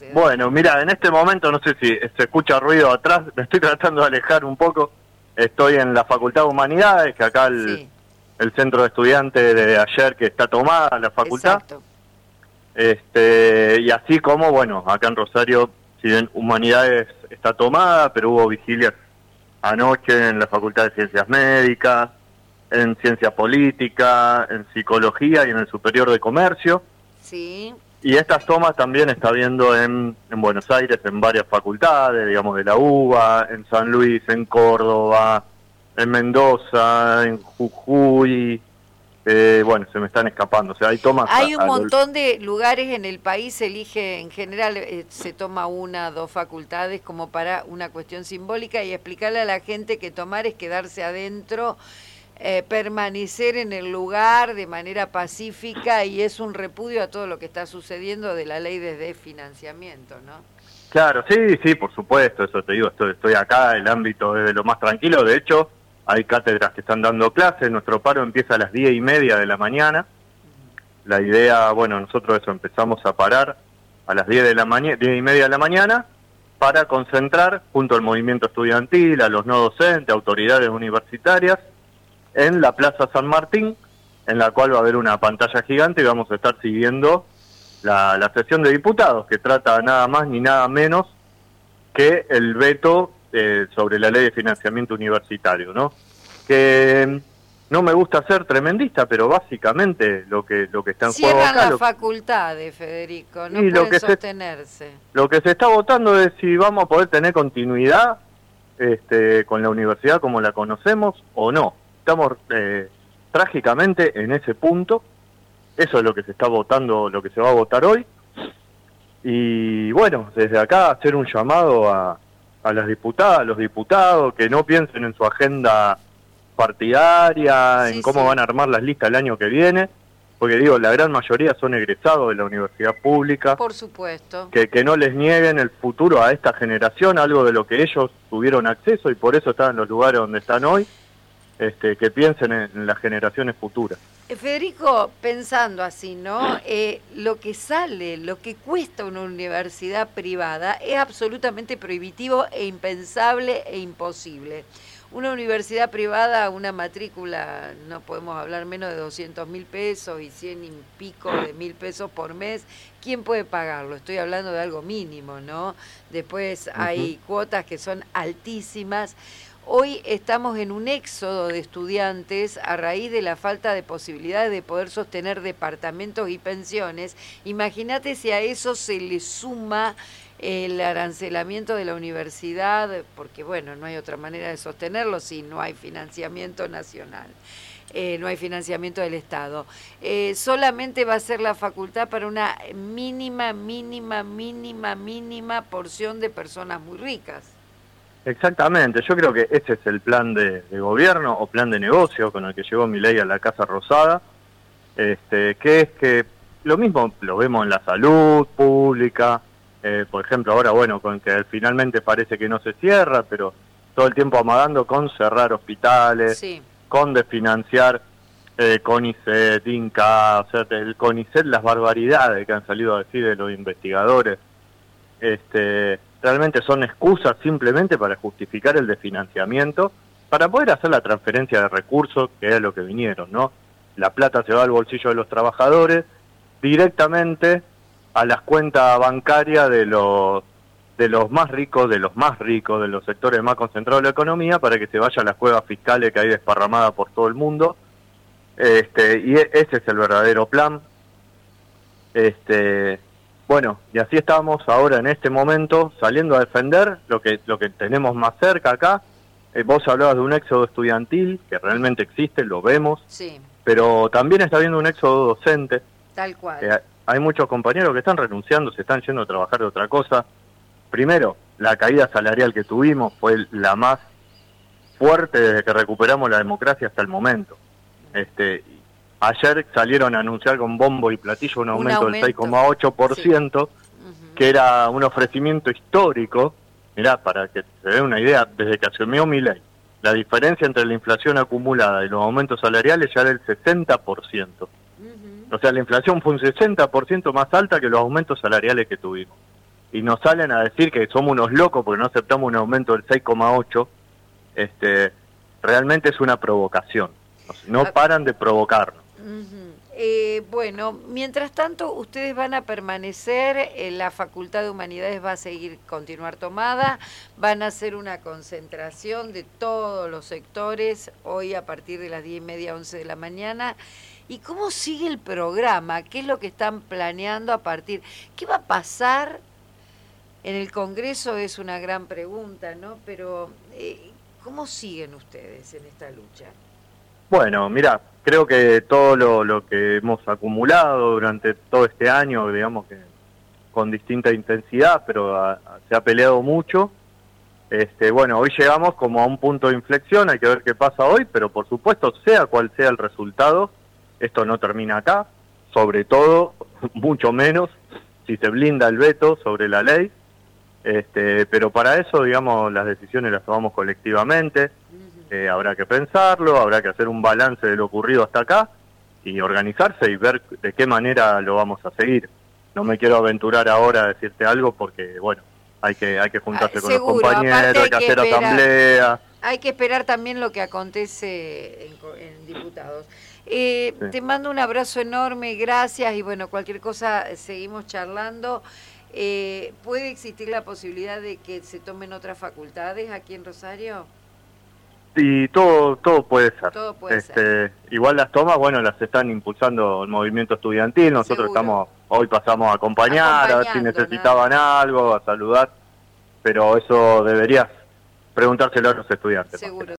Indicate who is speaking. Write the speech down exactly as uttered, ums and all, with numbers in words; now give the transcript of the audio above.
Speaker 1: sucede.
Speaker 2: Bueno, mira, en este momento no sé si se escucha ruido atrás, me estoy tratando de alejar un poco. Estoy en la Facultad de Humanidades, que acá el,
Speaker 1: Sí.
Speaker 2: el centro de estudiantes de ayer que está tomada la facultad.
Speaker 1: Exacto.
Speaker 2: Este, y así como, bueno, acá en Rosario, si bien Humanidades está tomada, pero hubo vigilias anoche en la Facultad de Ciencias Médicas, en Ciencia Política, en Psicología y en el Superior de Comercio.
Speaker 1: Sí.
Speaker 2: Y estas tomas también está viendo en, en Buenos Aires, en varias facultades, digamos, de la UBA, en San Luis, en Córdoba, en Mendoza, en Jujuy. Eh, bueno, se me están escapando, o sea, hay tomas...
Speaker 1: Hay
Speaker 2: a,
Speaker 1: un
Speaker 2: a
Speaker 1: montón lo... de lugares en el país, se elige, en general eh, se toma una, dos facultades como para una cuestión simbólica y explicarle a la gente que tomar es quedarse adentro, eh, permanecer en el lugar de manera pacífica y es un repudio a todo lo que está sucediendo de la ley de desfinanciamiento, ¿no?
Speaker 2: Claro, sí, sí, por supuesto, eso te digo, estoy, estoy acá, el ámbito es de lo más tranquilo, de hecho... Hay cátedras que están dando clases, nuestro paro empieza a las diez y media de la mañana. La idea, bueno, nosotros eso empezamos a parar a las diez de la mañana, diez y media de la mañana, para concentrar junto al movimiento estudiantil, a los no docentes, autoridades universitarias, en la Plaza San Martín, en la cual va a haber una pantalla gigante y vamos a estar siguiendo la, la sesión de diputados, que trata nada más ni nada menos que el veto Eh, sobre la ley de financiamiento universitario, ¿no? Que no me gusta ser tremendista, pero básicamente lo que lo que está en juego acá...
Speaker 1: Cierran las
Speaker 2: lo,
Speaker 1: facultades, Federico, no
Speaker 2: y
Speaker 1: pueden
Speaker 2: lo que
Speaker 1: sostenerse.
Speaker 2: Se, lo que se está votando es si vamos a poder tener continuidad este, con la universidad como la conocemos o no. Estamos eh, trágicamente en ese punto. Eso es lo que se está votando, lo que se va a votar hoy. Y bueno, desde acá hacer un llamado a a las diputadas, a los diputados, que no piensen en su agenda partidaria,
Speaker 1: Sí,
Speaker 2: en cómo
Speaker 1: sí.
Speaker 2: van a armar las listas el año que viene, porque digo, la gran mayoría son egresados de la universidad pública.
Speaker 1: Por supuesto.
Speaker 2: Que, que no les nieguen el futuro a esta generación, algo de lo que ellos tuvieron acceso y por eso están en los lugares donde están hoy, este, que piensen en, en las generaciones futuras.
Speaker 1: Federico, pensando así, ¿no? Eh, lo que sale, lo que cuesta una universidad privada es absolutamente prohibitivo e impensable e imposible. Una universidad privada, una matrícula, no podemos hablar menos de doscientos mil pesos y cien y pico de mil pesos por mes. ¿Quién puede pagarlo? Estoy hablando de algo mínimo, ¿no? Después hay uh-huh. cuotas que son altísimas. Hoy estamos en un éxodo de estudiantes a raíz de la falta de posibilidades de poder sostener departamentos y pensiones. Imagínate si a eso se le suma el arancelamiento de la universidad, porque bueno, no hay otra manera de sostenerlo si no hay financiamiento nacional, eh, no hay financiamiento del Estado. Eh, solamente va a ser la facultad para una mínima, mínima, mínima, mínima porción de personas muy ricas.
Speaker 2: Exactamente, yo creo que ese es el plan de, de gobierno o plan de negocio con el que llegó Milei a la Casa Rosada, este, que es que lo mismo lo vemos en la salud pública, eh, por ejemplo ahora bueno, con que finalmente parece que no se cierra, pero todo el tiempo amagando con cerrar hospitales,
Speaker 1: sí.
Speaker 2: con desfinanciar eh, CONICET, INCA, o sea, el CONICET, las barbaridades que han salido a decir de los investigadores, este... realmente son excusas simplemente para justificar el desfinanciamiento, para poder hacer la transferencia de recursos, que es lo que vinieron, ¿no? La plata se va al bolsillo de los trabajadores, directamente a las cuentas bancarias de los de los más ricos, de los más ricos, de los sectores más concentrados de la economía, para que se vaya a las cuevas fiscales que hay desparramadas por todo el mundo. Este, y ese es el verdadero plan. Este... Bueno, y así estamos ahora en este momento saliendo a defender lo que lo que tenemos más cerca acá. Eh, vos hablabas de un éxodo estudiantil, que realmente existe, lo vemos,
Speaker 1: sí.
Speaker 2: Pero también está habiendo un éxodo docente.
Speaker 1: Tal cual.
Speaker 2: Eh, hay muchos compañeros que están renunciando, se están yendo a trabajar de otra cosa. Primero, la caída salarial que tuvimos fue la más fuerte desde que recuperamos la democracia hasta el momento. Este Ayer salieron a anunciar con bombo y platillo un aumento, un aumento. del seis coma ocho por ciento, sí. uh-huh. que era un ofrecimiento histórico. Mirá, para que se den una idea, desde que asumió Milei, la diferencia entre la inflación acumulada y los aumentos salariales ya era el sesenta por ciento. Uh-huh. O sea, la inflación fue un sesenta por ciento más alta que los aumentos salariales que tuvimos. y nos salen a decir que somos unos locos porque no aceptamos un aumento del seis coma ocho, este, realmente es una provocación. No paran de provocarnos.
Speaker 1: Uh-huh. Eh, bueno, mientras tanto, ustedes van a permanecer, en la Facultad de Humanidades va a seguir, continuar tomada, van a hacer una concentración de todos los sectores, hoy a partir de las diez y media, once de la mañana. ¿Y cómo sigue el programa? ¿Qué es lo que están planeando a partir? ¿Qué va a pasar en el Congreso? Es una gran pregunta, ¿no? Pero, eh, ¿cómo siguen ustedes en esta lucha?
Speaker 2: Bueno, mira, creo que todo lo, lo que hemos acumulado durante todo este año, digamos que con distinta intensidad, pero a, a, se ha peleado mucho. Este, bueno, hoy llegamos como a un punto de inflexión, hay que ver qué pasa hoy, pero por supuesto, sea cual sea el resultado, esto no termina acá, sobre todo, mucho menos, si se blinda el veto sobre la ley. Este, pero para eso, digamos, las decisiones las tomamos colectivamente. Eh, habrá que pensarlo, habrá que hacer un balance de lo ocurrido hasta acá y organizarse y ver de qué manera lo vamos a seguir. No me quiero aventurar ahora a decirte algo porque, bueno, hay que hay que juntarse ah, con seguro. los compañeros, hay, hay que, que hacer esperar, asamblea.
Speaker 1: Hay que esperar también lo que acontece en, en diputados. Eh, sí. Te mando un abrazo enorme, gracias y bueno, cualquier cosa seguimos charlando. Eh, ¿Puede existir la posibilidad de que se tomen otras facultades aquí en Rosario?
Speaker 2: Y todo todo puede ser.
Speaker 1: Todo puede
Speaker 2: este,
Speaker 1: ser.
Speaker 2: Igual las tomas, bueno, las están impulsando el movimiento estudiantil. Nosotros Seguro. estamos, hoy pasamos a acompañar, a ver si necesitaban ¿no? algo, a saludar. Pero eso deberías preguntárselo a los estudiantes.
Speaker 1: Seguro.